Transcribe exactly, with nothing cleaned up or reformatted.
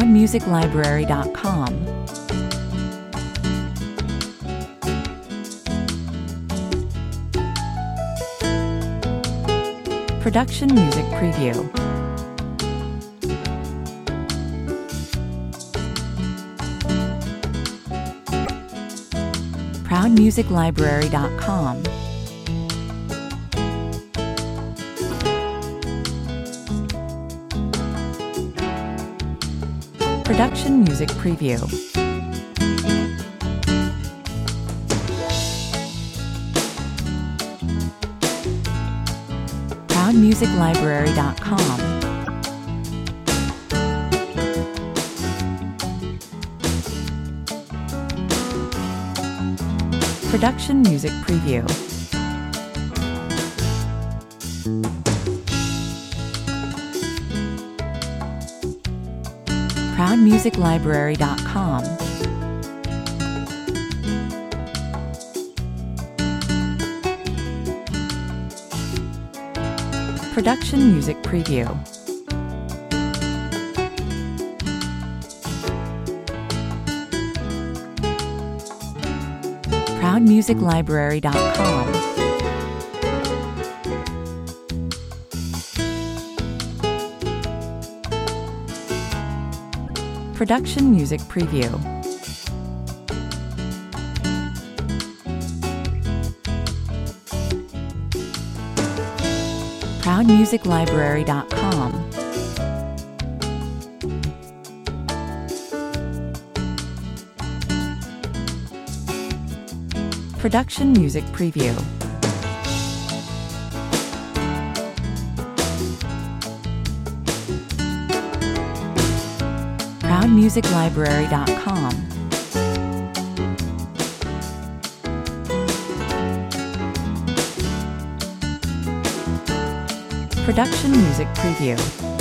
proud music library dot com, Production Music Preview, proud music library dot com, Production Music Preview, proud music library dot com, Production Music Preview, proud music library dot com, Production Music Preview, proud music library dot com, Production Music Preview, proud music library dot com, Production Music Preview, proud music library dot com, Production Music Preview.